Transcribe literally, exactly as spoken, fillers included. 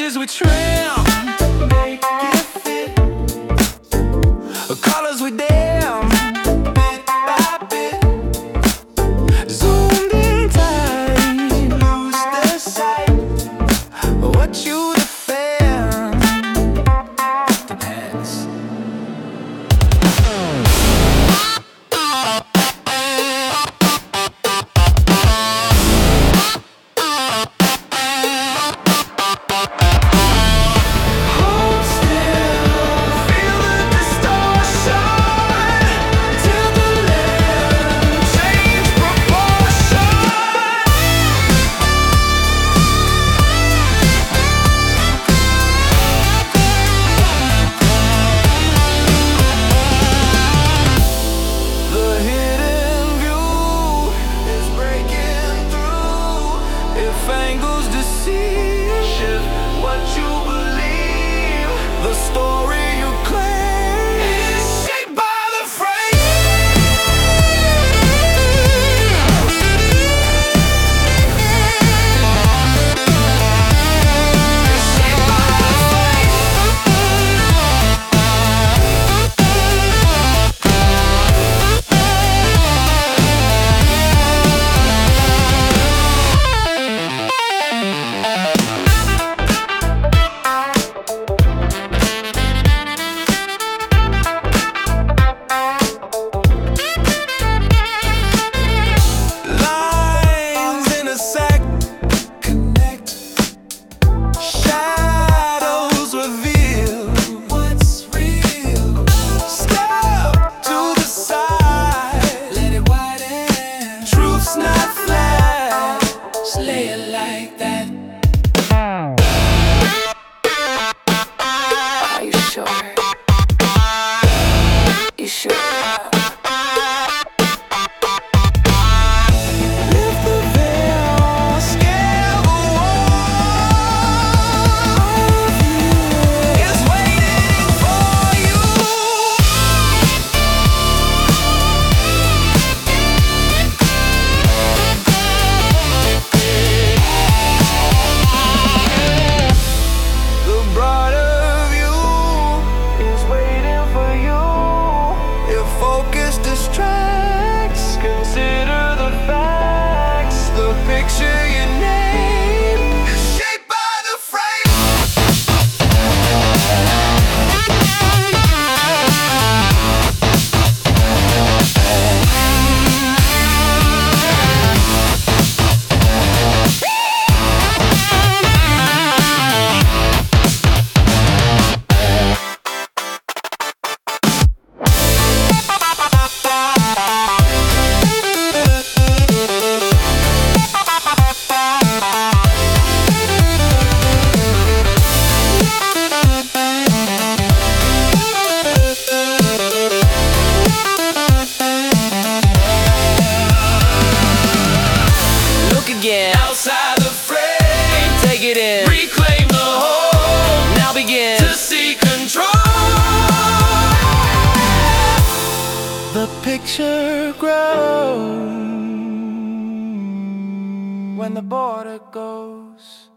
edges we trim, make it fit. Colors we dim, bit by bit. Zoomed in tight, lose the sight. What you defend depends. Angles deceive, shift what you believe. The story you claim is shaped by the frame. Shaped by lay it like that. Are you sure? You sure? Lift the veil, scale the wall. It's waiting for you. Distracts, consider the facts. The picture you name is shaped by the frame. Outside the frame, take it in, reclaim the whole. Now begin to see control. The picture grows when the border goes.